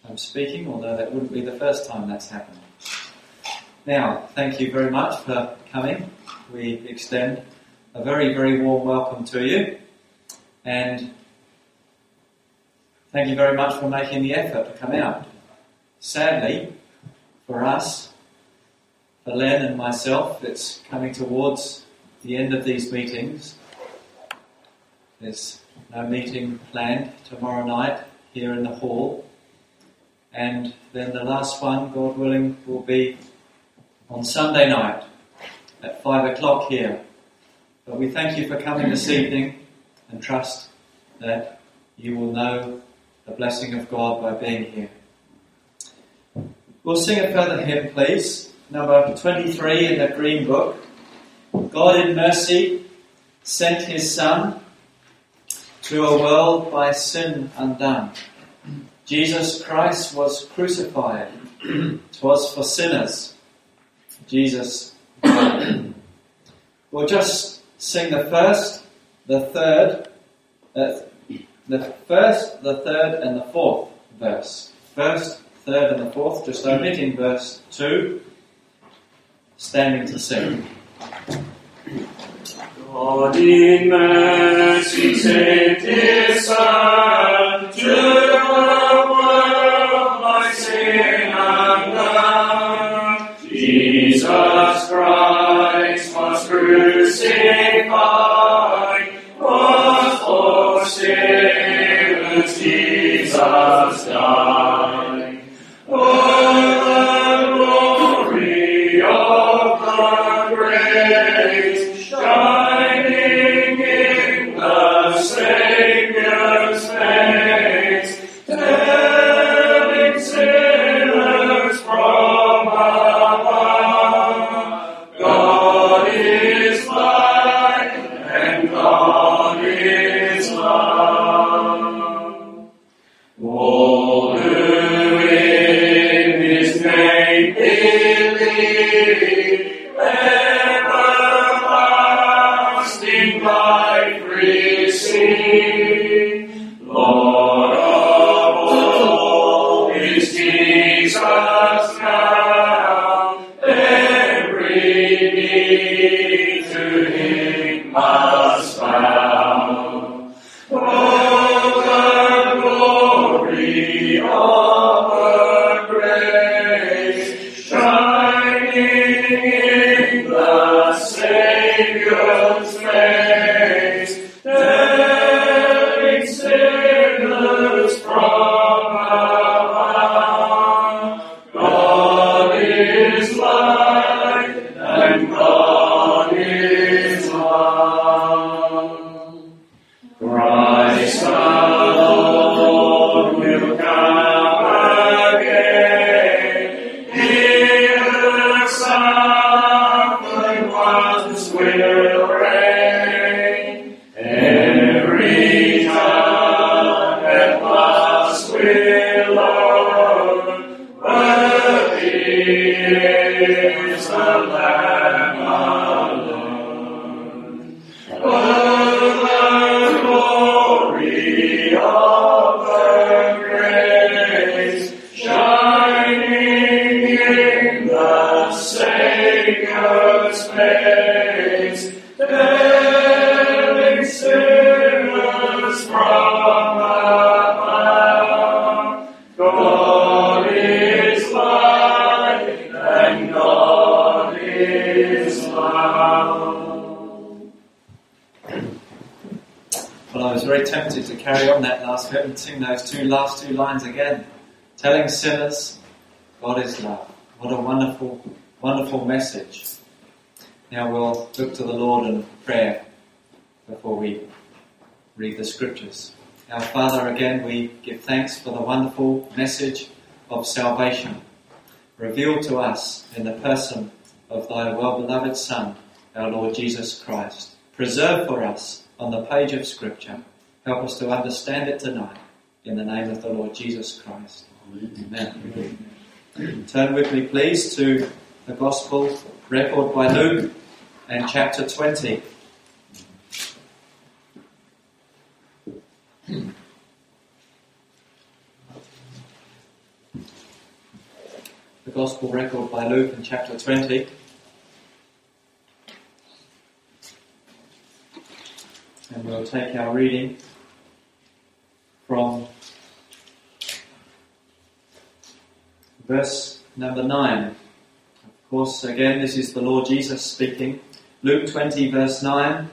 I'm speaking, although that wouldn't be the first time that's happened. Now, thank you very much for coming. We extend a very, very warm welcome to you, and thank you very much for making the effort to come out. Sadly, for us, for Len and myself, it's coming towards the end of these meetings. There's no meeting planned tomorrow night here in the hall. And then the last one, God willing, will be on Sunday night at 5 o'clock here. But we thank you for coming this evening and trust that you will know the blessing of God by being here. We'll sing a further hymn, please. Number 23 in the Green Book. God in mercy sent his Son to a world by sin undone. Jesus Christ was crucified. 'Twas for sinners. Jesus died. We'll just sing the first, the third, the third and the fourth verse. First, third and the fourth, just omitting verse 2, standing to sing. God in mercy sent his Son to the world by sin undone. Jesus Christ was crucified, was for sinners, Jesus died. Oh, the glory of the grace shining in the Saviour's face, telling sinners from above, God is light and God is love. All who in his name believe, everlasting life receive. Lord of all is Jesus now, every knee to him must bow. Oh, the glory of the grace shining in the Saviour's face, telling sinners from above, God is light and God is love. Christ the Lord will come again. Here suffered ones will reign. Every tongue at last will own, worthy is the Lamb alone. Oh, the glory of the grace shining in the Saviour's face, telling sinners from above, God is light and God is love. Well, I was very tempted to carry on that last bit and sing those last two lines again. Telling sinners, God is love. What a wonderful, wonderful message. Now we'll look to the Lord in prayer before we read the scriptures. Our Father, again, we give thanks for the wonderful message of salvation revealed to us in the person of thy well-beloved Son, our Lord Jesus Christ. Preserved for us on the page of Scripture. Help us to understand it tonight. In the name of the Lord Jesus Christ. Amen. Turn with me, please, to the Gospel record by Luke and chapter 20. the Gospel record by Luke in chapter 20. And we'll take our reading from verse number 9. Of course, again, this is the Lord Jesus speaking. Luke 20, verse 9.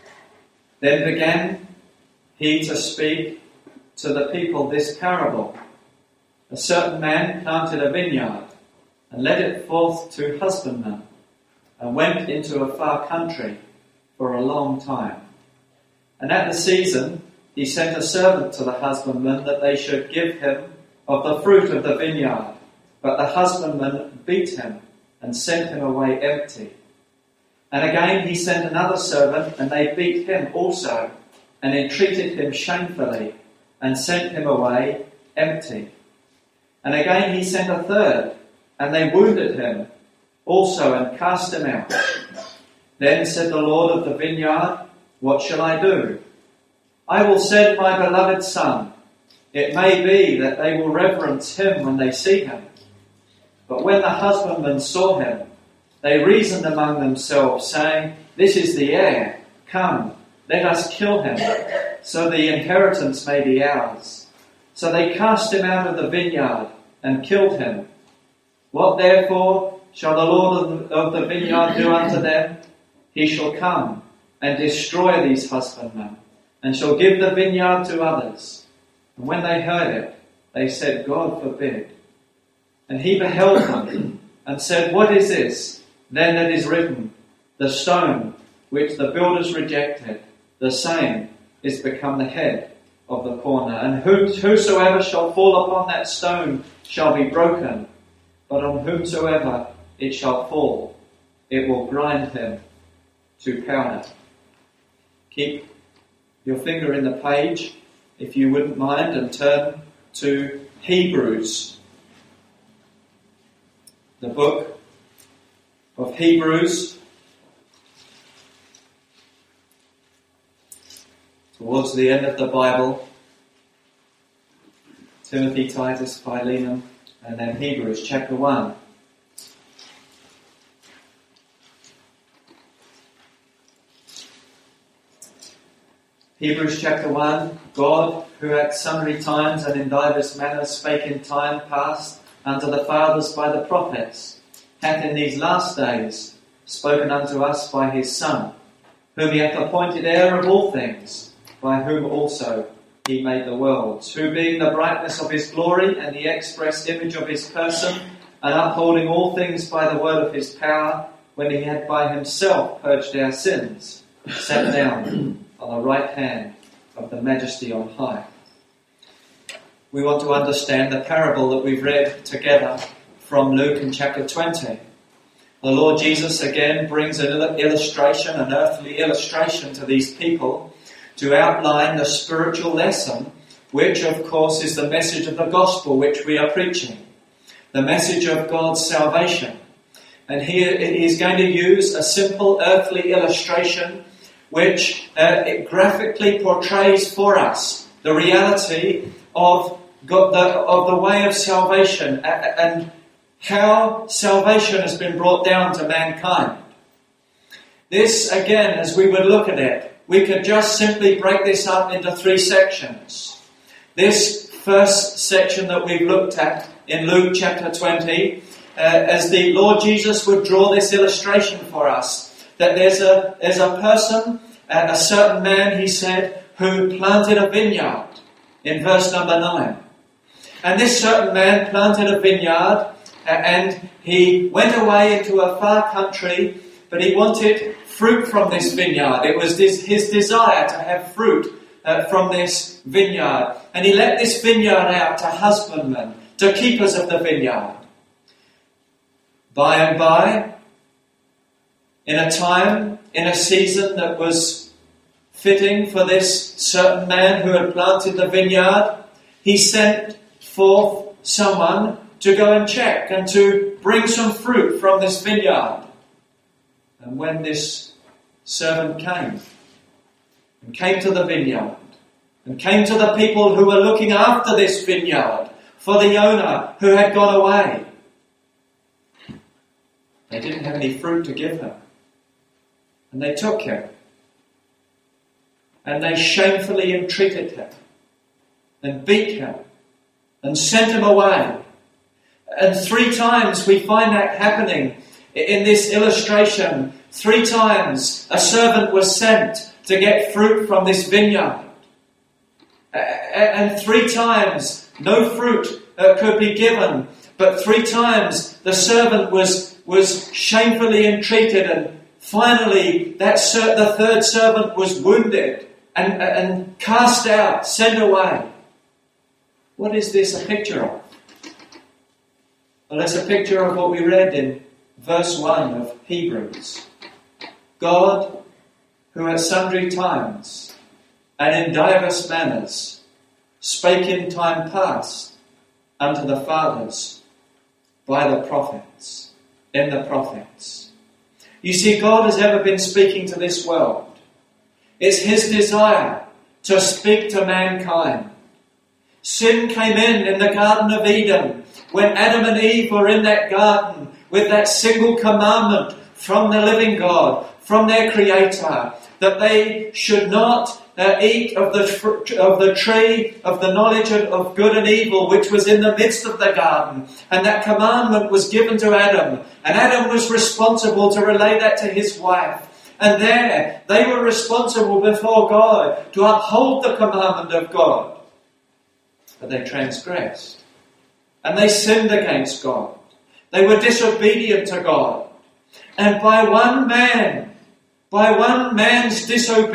Then began he to speak to the people this parable. A certain man planted a vineyard and led it forth to husbandmen, and went into a far country for a long time. And at the season he sent a servant to the husbandman that they should give him of the fruit of the vineyard. But the husbandman beat him and sent him away empty. And again he sent another servant, and they beat him also, and entreated him shamefully, and sent him away empty. And again he sent a third, and they wounded him also, and cast him out. Then said the Lord of the vineyard, What shall I do? I will send my beloved son. It may be that they will reverence him when they see him. But when the husbandmen saw him, they reasoned among themselves, saying, This is the heir. Come, let us kill him, so the inheritance may be ours. So they cast him out of the vineyard and killed him. What therefore shall the Lord of the vineyard do unto them? He shall come and destroy these husbandmen, and shall give the vineyard to others. And when they heard it, they said, God forbid. And he beheld them, and said, What is this? Then it is written, The stone which the builders rejected, the same is become the head of the corner. And whosoever shall fall upon that stone shall be broken, but on whomsoever it shall fall, it will grind him to powder. Keep your finger in the page, if you wouldn't mind, and turn to Hebrews. The book of Hebrews. Towards the end of the Bible, Timothy, Titus, Philemon, and then Hebrews chapter 1. Hebrews chapter 1, God, who at sundry times and in divers manners spake in time past unto the fathers by the prophets, hath in these last days spoken unto us by his Son, whom he hath appointed heir of all things, by whom also he made the worlds, who being the brightness of his glory and the express image of his person, and upholding all things by the word of his power, when he had by himself purged our sins, sat down on the right hand of the majesty on high. We want to understand the parable that we've read together from Luke in chapter 20. The Lord Jesus again brings an illustration, an earthly illustration to these people to outline the spiritual lesson, which of course is the message of the gospel which we are preaching. The message of God's salvation. And here he is going to use a simple earthly illustration which it graphically portrays for us the reality of God, of the way of salvation and how salvation has been brought down to mankind. This, again, as we would look at it, we could just simply break this up into three sections. This first section that we've looked at in Luke chapter 20, as the Lord Jesus would draw this illustration for us, that there's a person, a certain man, he said, who planted a vineyard, in verse number 9. And this certain man planted a vineyard, and he went away into a far country, but he wanted fruit from this vineyard. It was his desire to have fruit from this vineyard. And he let this vineyard out to husbandmen, to keepers of the vineyard. By and by, in a time, in a season that was fitting for this certain man who had planted the vineyard, he sent forth someone to go and check and to bring some fruit from this vineyard. And when this servant came to the vineyard, and came to the people who were looking after this vineyard for the owner who had gone away, They didn't have any fruit to give him. And they took him. And they shamefully entreated him and beat him and sent him away. And 3 times we find that happening in this illustration. 3 times a servant was sent to get fruit from this vineyard. And 3 times no fruit could be given. But 3 times the servant was shamefully entreated, and finally the third servant was wounded and cast out, sent away. What is this a picture of? Well, it's a picture of what we read in verse 1 of Hebrews. God, who at sundry times and in divers manners spake in time past unto the fathers by the prophets, in the prophets. You see, God has ever been speaking to this world. It's his desire to speak to mankind. Sin came in the Garden of Eden when Adam and Eve were in that garden with that single commandment from the living God, from their Creator, that they should not eat of the tree of the knowledge of good and evil, which was in the midst of the garden. And that commandment was given to Adam. And Adam was responsible to relay that to his wife. And there, they were responsible before God to uphold the commandment of God. But they transgressed. And they sinned against God. They were disobedient to God. And by one man's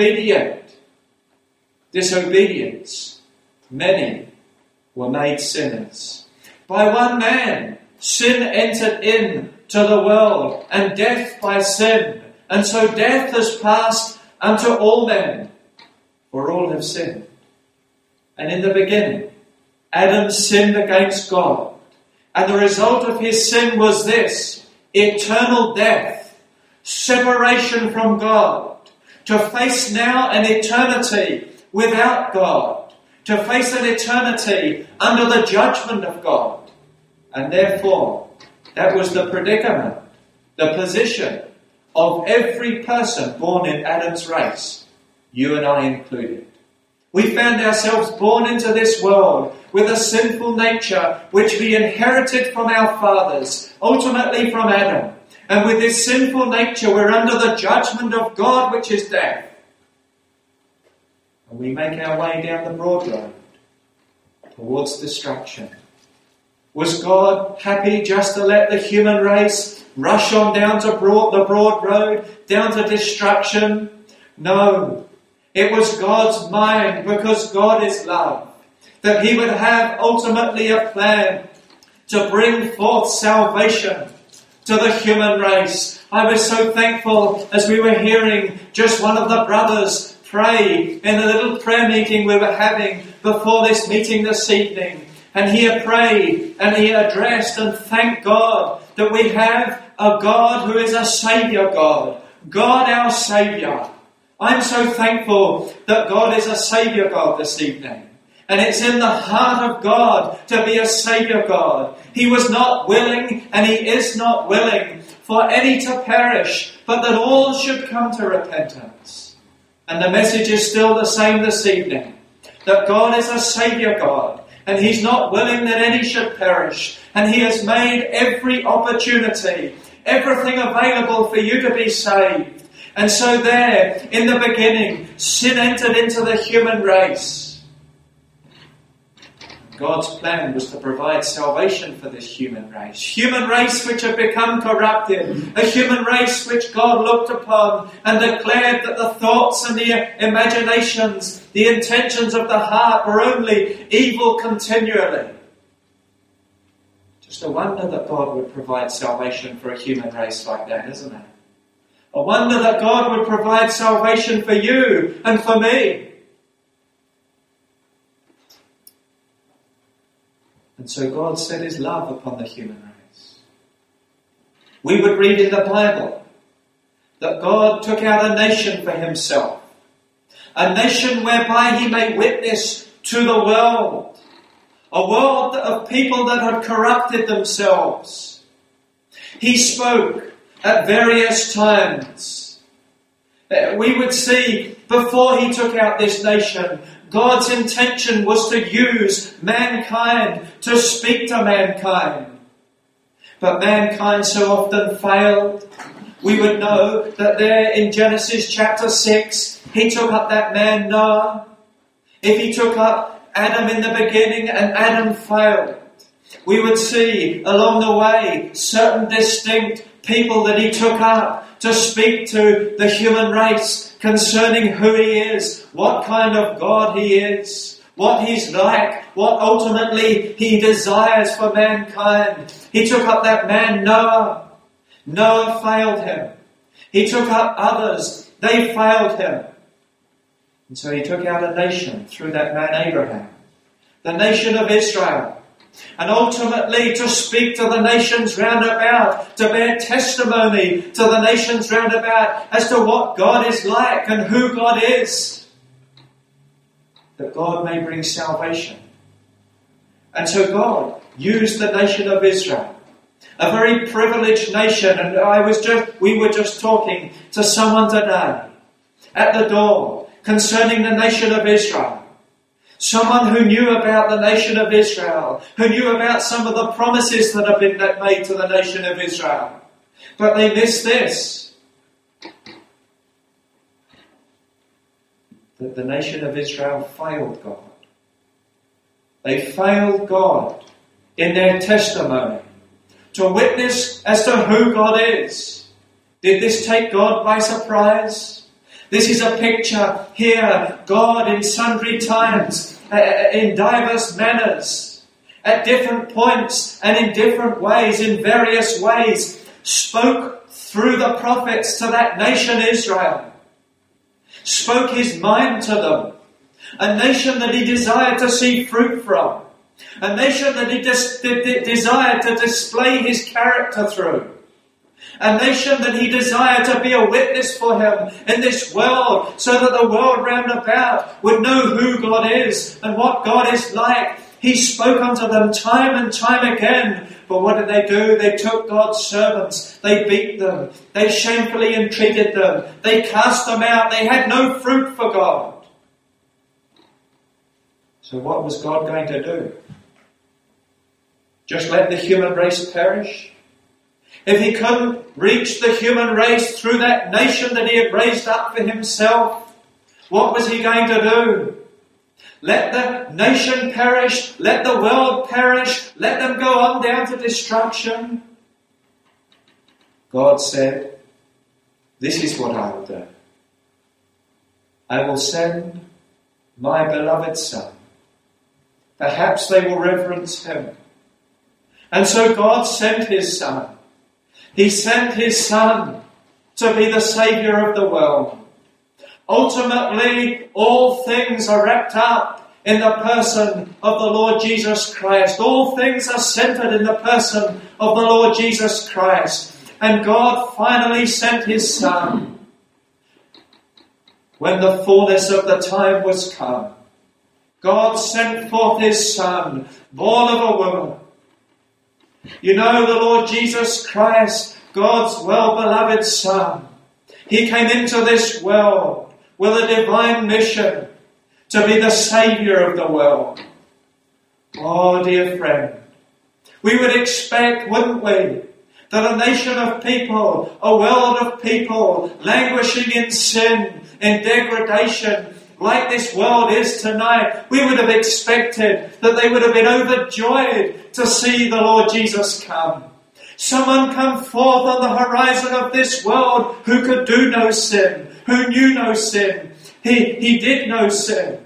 disobedience, many were made sinners. By one man, sin entered into the world, and death by sin. And so death has passed unto all men, for all have sinned. And in the beginning, Adam sinned against God. And the result of his sin was this: eternal death, separation from God, to face now an eternity without God, to face an eternity under the judgment of God. And therefore, that was the predicament, the position of every person born in Adam's race, you and I included. We found ourselves born into this world with a sinful nature which we inherited from our fathers, ultimately from Adam. And with this sinful nature, we're under the judgment of God, which is death. And we make our way down the broad road towards destruction. Was God happy just to let the human race rush on down to the broad road, down to destruction? No. It was God's mind, because God is love, that he would have ultimately a plan to bring forth salvation to the human race. I was so thankful as we were hearing just one of the brothers pray in a little prayer meeting we were having before this meeting this evening. And he prayed and he addressed and thanked God that we have a God who is a Saviour God. God our Saviour. I'm so thankful that God is a Saviour God this evening. And it's in the heart of God to be a Saviour God. He was not willing, and he is not willing, for any to perish, but that all should come to repentance. And the message is still the same this evening, that God is a Saviour God, and he's not willing that any should perish. And he has made every opportunity, everything available for you to be saved. And so there, in the beginning, sin entered into the human race. God's plan was to provide salvation for this human race which had become corrupted, a human race which God looked upon and declared that the thoughts and the imaginations, the intentions of the heart were only evil continually. Just a wonder that God would provide salvation for a human race like that, isn't it? A wonder that God would provide salvation for you and for me. And so God set his love upon the human race. We would read in the Bible that God took out a nation for himself. A nation whereby he may witness to the world. A world of people that had corrupted themselves. He spoke at various times. We would see before he took out this nation, God's intention was to use mankind to speak to mankind. But mankind so often failed. We would know that there in Genesis chapter 6, he took up that man Noah. If he took up Adam in the beginning and Adam failed, we would see along the way certain distinct people that he took up to speak to the human race concerning who he is, what kind of God he is, what he's like, what ultimately he desires for mankind. He took up that man Noah. Noah failed him. He took up others. They failed him. And so he took out a nation through that man Abraham, the nation of Israel. And ultimately to speak to the nations round about, to bear testimony to the nations round about as to what God is like and who God is, that God may bring salvation. And so God used the nation of Israel, a very privileged nation. And we were just talking to someone today at the door concerning the nation of Israel. Someone who knew about the nation of Israel, who knew about some of the promises that have been made to the nation of Israel. But they missed this. That the nation of Israel failed God. They failed God in their testimony to witness as to who God is. Did this take God by surprise? This is a picture here, God in sundry times, in diverse manners, at different points and in different ways, in various ways, spoke through the prophets to that nation Israel, spoke his mind to them, a nation that he desired to see fruit from, a nation that he desired to display his character through. A nation that he desired to be a witness for him in this world, so that the world round about would know who God is and what God is like. He spoke unto them time and time again. But what did they do? They took God's servants. They beat them. They shamefully entreated them. They cast them out. They had no fruit for God. So what was God going to do? Just let the human race perish? If he couldn't reach the human race through that nation that he had raised up for himself, what was he going to do? Let the nation perish, let the world perish, let them go on down to destruction. God said, this is what I will do. I will send my beloved Son. Perhaps they will reverence him. And so God sent his Son. He sent his Son to be the Saviour of the world. Ultimately, all things are wrapped up in the person of the Lord Jesus Christ. All things are centred in the person of the Lord Jesus Christ. And God finally sent his Son when the fullness of the time was come. God sent forth his Son, born of a woman. You know, the Lord Jesus Christ, God's well-beloved Son, he came into this world with a divine mission to be the Saviour of the world. Oh, dear friend, we would expect, wouldn't we, that a nation of people, a world of people languishing in sin, in degradation, like this world is tonight, we would have expected that they would have been overjoyed to see the Lord Jesus come. Someone come forth on the horizon of this world who could do no sin, who knew no sin. He did no sin.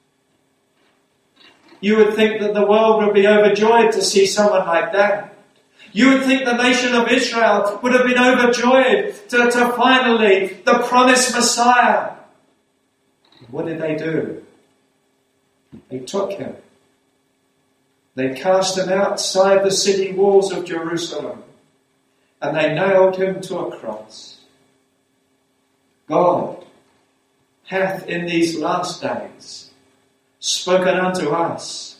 You would think that the world would be overjoyed to see someone like that. You would think the nation of Israel would have been overjoyed to finally the promised Messiah. What did they do? They took him. They cast him outside the city walls of Jerusalem, and they nailed him to a cross. God hath in these last days spoken unto us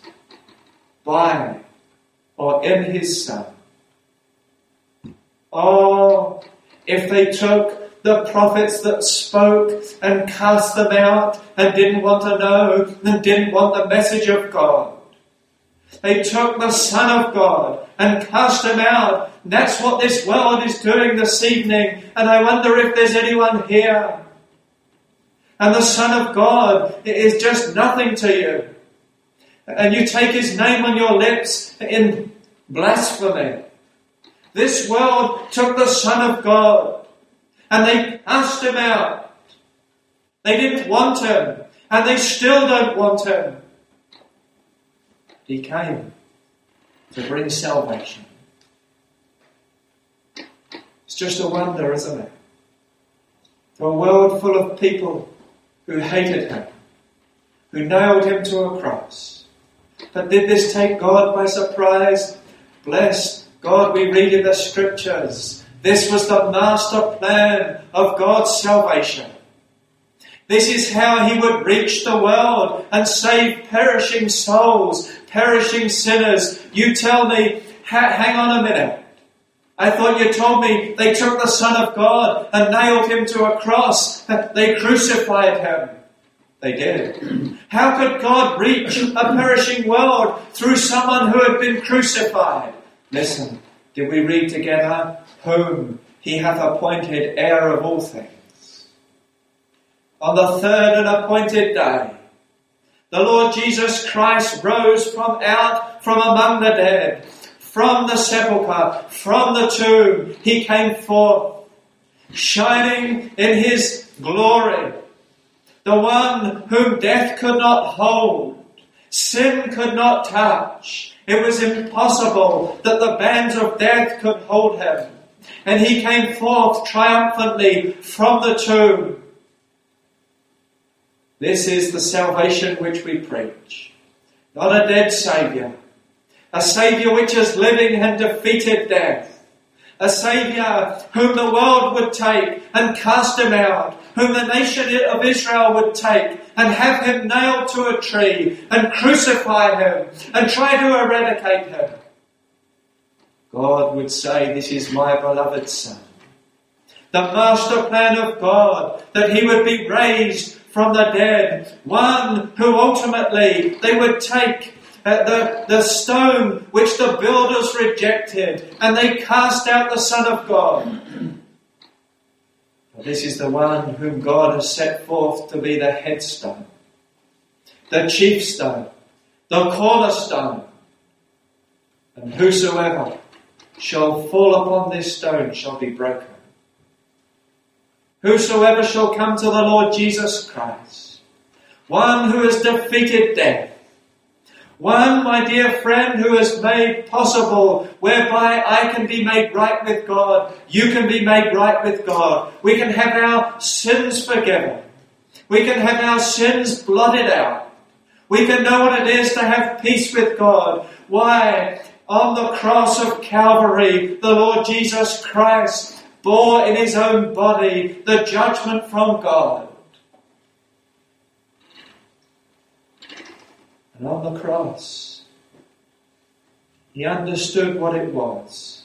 by or in his Son. Oh, if they took the prophets that spoke and cast them out and didn't want to know and didn't want the message of God. They took the Son of God and cast him out. That's what this world is doing this evening. And I wonder if there's anyone here. And the Son of God is just nothing to you. And you take his name on your lips in blasphemy. This world took the Son of God and they cast him out. They didn't want him and they still don't want him. He came to bring salvation. It's just a wonder, isn't it? To a world full of people who hated him, who nailed him to a cross. But did this take God by surprise? Bless God, we read in the scriptures. This was the master plan of God's salvation. This is how he would reach the world and save perishing souls, perishing sinners. You tell me, hang on a minute. I thought you told me they took the Son of God and nailed him to a cross. They crucified him. They did. How could God reach a perishing world through someone who had been crucified? Listen, did we read together? Whom he hath appointed heir of all things. On the third and appointed day, the Lord Jesus Christ rose from among the dead, from the sepulchre, from the tomb. He came forth, shining in his glory. The one whom death could not hold, sin could not touch. It was impossible that the bands of death could hold him. And he came forth triumphantly from the tomb. This is the salvation which we preach. Not a dead Saviour. A Saviour which is living and defeated death. A Saviour whom the world would take and cast him out. Whom the nation of Israel would take and have him nailed to a tree and crucify him and try to eradicate him. God would say, this is my beloved Son. The master plan of God, that he would be raised from the dead. One who ultimately they would take the stone which the builders rejected and they cast out the Son of God. But this is the one whom God has set forth to be the headstone, the chief stone, the cornerstone. And whosoever shall fall upon this stone shall be broken. Whosoever shall come to the Lord Jesus Christ, one who has defeated death, one, my dear friend, who has made possible whereby I can be made right with God, you can be made right with God. We can have our sins forgiven. We can have our sins blotted out. We can know what it is to have peace with God. Why? On the cross of Calvary, the Lord Jesus Christ bore in his own body the judgment from God. And on the cross, he understood what it was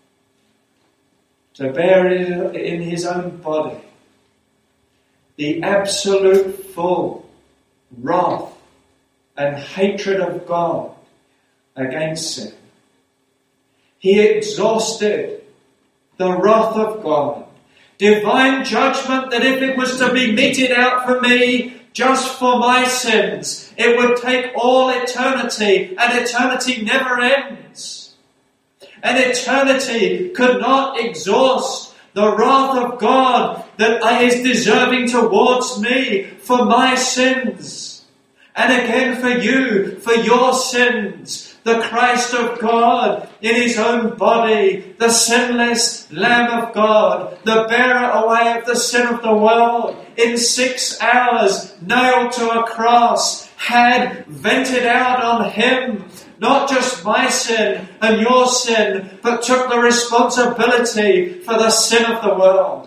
to bear in his own body the absolute full wrath and hatred of God against sin. He exhausted the wrath of God. Divine judgment that if it was to be meted out for me, just for my sins, it would take all eternity, and eternity never ends. And eternity could not exhaust the wrath of God that is deserving towards me for my sins. And again for you, for your sins. The Christ of God in his own body, the sinless Lamb of God, the bearer away of the sin of the world, in 6 hours nailed to a cross, had vented out on him not just my sin and your sin, but took the responsibility for the sin of the world.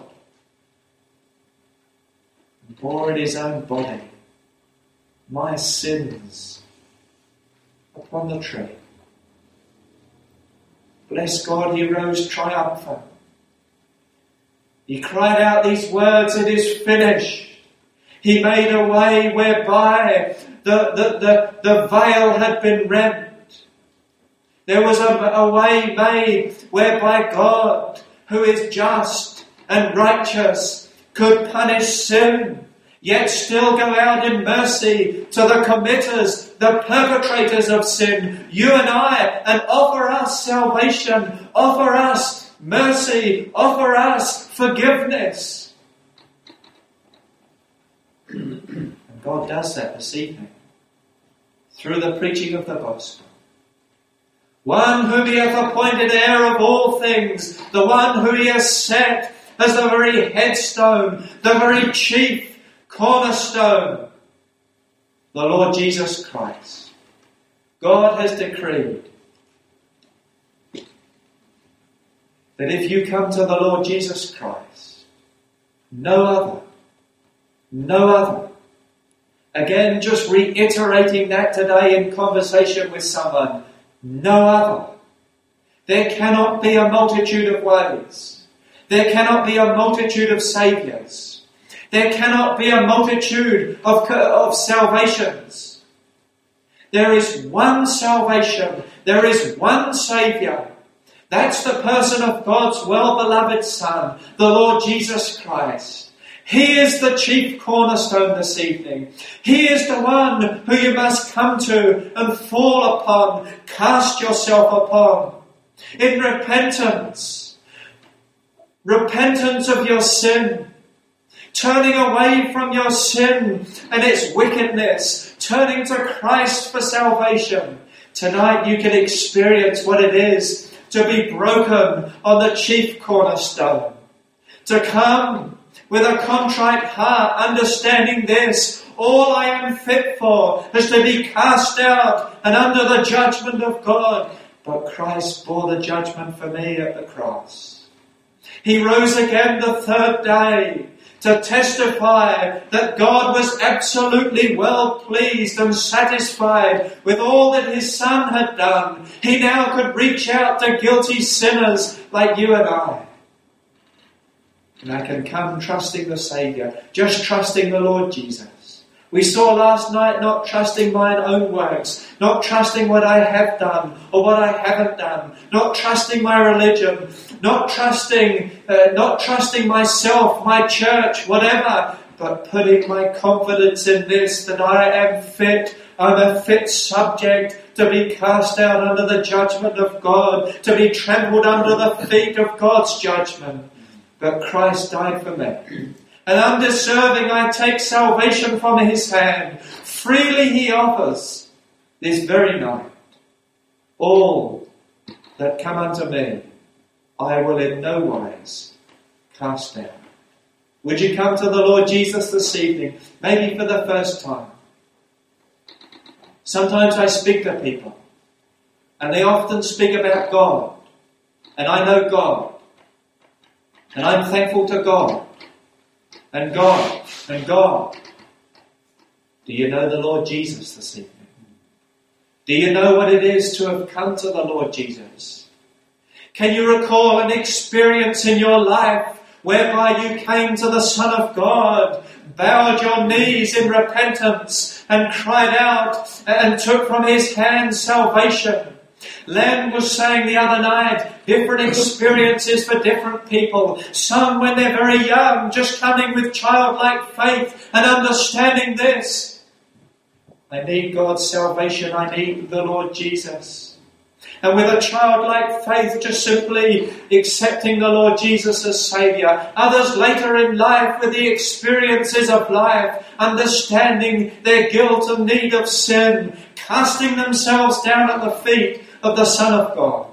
And bore in his own body my sins upon the tree. Bless God, he rose triumphant. He cried out these words, "It is finished." He made a way whereby the veil had been rent. There was a way made whereby God, who is just and righteous, could punish sin, yet still go out in mercy to the committers, the perpetrators of sin, you and I, and offer us salvation, offer us mercy, offer us forgiveness. And God does that this evening through the preaching of the gospel. One whom he hath appointed heir of all things, the one who he has set as the very headstone, the very chief cornerstone, the Lord Jesus Christ. God has decreed that if you come to the Lord Jesus Christ, no other. Again, just reiterating that today in conversation with someone, no other. There cannot be a multitude of ways. There cannot be a multitude of saviours. There cannot be a multitude of salvations. There is one salvation. There is one Saviour. That's the person of God's well-beloved Son, the Lord Jesus Christ. He is the chief cornerstone this evening. He is the one who you must come to and fall upon, cast yourself upon. In repentance of your sin, turning away from your sin and its wickedness, turning to Christ for salvation. Tonight you can experience what it is to be broken on the chief cornerstone. To come with a contrite heart, understanding this, all I am fit for is to be cast out and under the judgment of God. But Christ bore the judgment for me at the cross. He rose again the third day to testify that God was absolutely well pleased and satisfied with all that his Son had done. He now could reach out to guilty sinners like you and I. And I can come trusting the Saviour, just trusting the Lord Jesus. We saw last night not trusting mine own works, not trusting what I have done or what I haven't done, not trusting my religion, not trusting myself, my church, whatever, but putting my confidence in this, that I am fit. I'm a fit subject to be cast out under the judgment of God, to be trampled under the feet of God's judgment. But Christ died for me. And undeserving, I take salvation from his hand. Freely he offers this very night. All that come unto me, I will in no wise cast down. Would you come to the Lord Jesus this evening, maybe for the first time? Sometimes I speak to people, and they often speak about God. And I know God. And I'm thankful to God. And God, and God. Do you know the Lord Jesus this evening? Do you know what it is to have come to the Lord Jesus? Can you recall an experience in your life whereby you came to the Son of God, bowed your knees in repentance and cried out and took from his hand salvation? Len was saying the other night, different experiences for different people. Some when they're very young, just coming with childlike faith and understanding this. I need God's salvation. I need the Lord Jesus. And with a childlike faith, just simply accepting the Lord Jesus as Saviour. Others later in life with the experiences of life, understanding their guilt and need of sin, casting themselves down at the feet of the Son of God.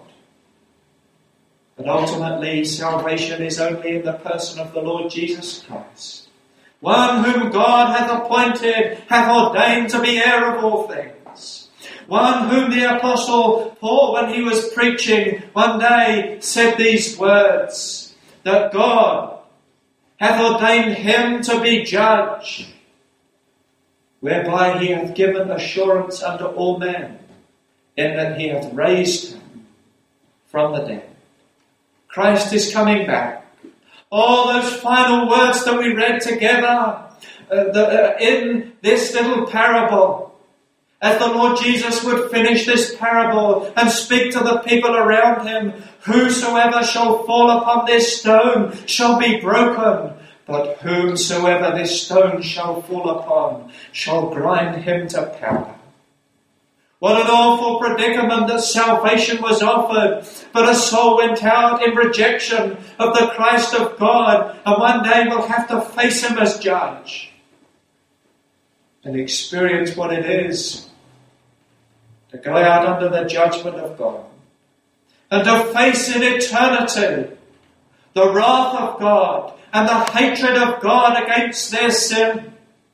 But ultimately, salvation is only in the person of the Lord Jesus Christ. One whom God hath appointed, hath ordained to be heir of all things. One whom the Apostle Paul, when he was preaching one day, said these words, that God hath ordained him to be judge, whereby he hath given assurance unto all men, in that he hath raised him from the dead. Christ is coming back. All those final words that we read together in this little parable. As the Lord Jesus would finish this parable and speak to the people around him, whosoever shall fall upon this stone shall be broken, but whomsoever this stone shall fall upon shall grind him to powder. What an awful predicament that salvation was offered, but a soul went out in rejection of the Christ of God, and one day will have to face him as judge and experience what it is to go out under the judgment of God and to face in eternity the wrath of God and the hatred of God against their sin,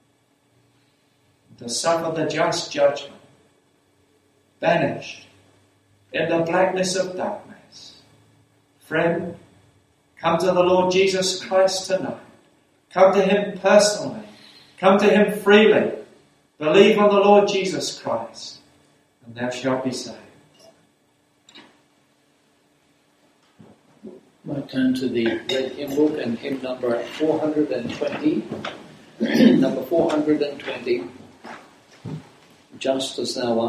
to suffer the just judgment, banished in the blackness of darkness. Friend, come to the Lord Jesus Christ tonight. Come to him personally. Come to him freely. Believe on the Lord Jesus Christ, and thou shalt be saved. I turn to the red hymn book and hymn number 420. Number 420. Just as thou art.